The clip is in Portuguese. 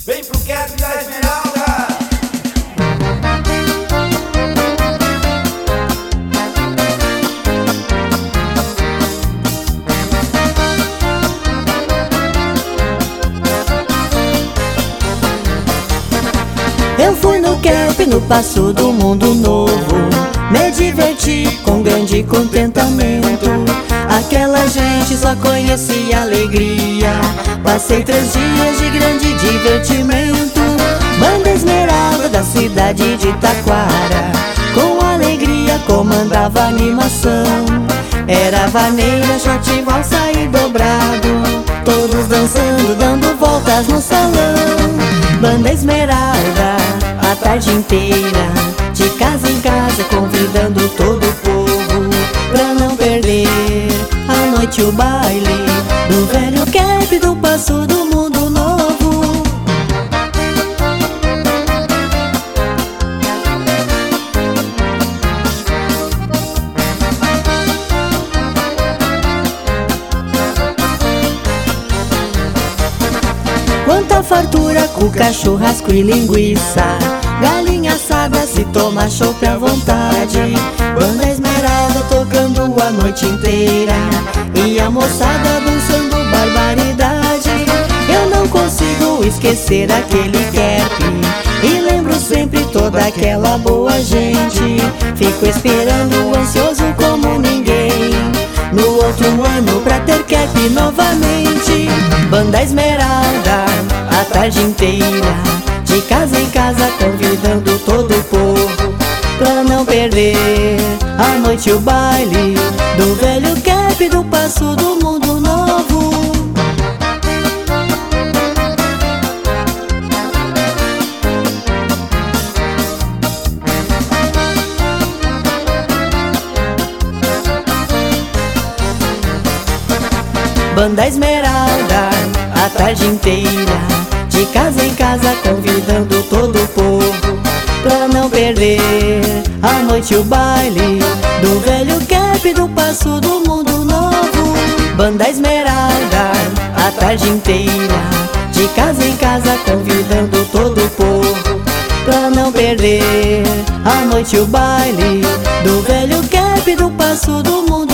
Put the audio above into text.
Vem pro Cap da Esmeralda. Eu fui no Cap, no Passo do Mundo Novo, me diverti com grande contentamento. Aquela gente só conhecia alegria. Passei 3 dias de grande divertimento. Banda Esmeralda da cidade de Taquara, com alegria comandava a animação. Era vaneira, short, valsa e dobrado, todos dançando, dando voltas no salão. Banda Esmeralda, a tarde inteira, de casa em casa, convidando todo o povo pra não perder a noite, o baile do velho Cap do Passo do Mundo Novo. Quanta fartura, cuca, churrasco e linguiça, galinha assada, se toma chopp à vontade. Banda Esmeralda tocando a noite inteira e a moçada dançando barbaridade. Eu não consigo esquecer aquele Cap e lembro sempre toda aquela boa gente. Fico esperando, ansioso como ninguém, no outro ano pra ter Cap novamente. Banda Esmeralda, a tarde inteira, de casa em casa, convidando todo o povo pra não perder a noite, o baile do velho Cap do Passo do Mundo Novo. Banda Esmeralda, a tarde inteira, de casa em casa, convidando todo o povo pra não perder a noite, o baile do velho Cap do Passo do Mundo Novo. Banda Esmeralda, a tarde inteira, de casa em casa, convidando todo o povo pra não perder a noite, o baile do velho Cap do Passo do Mundo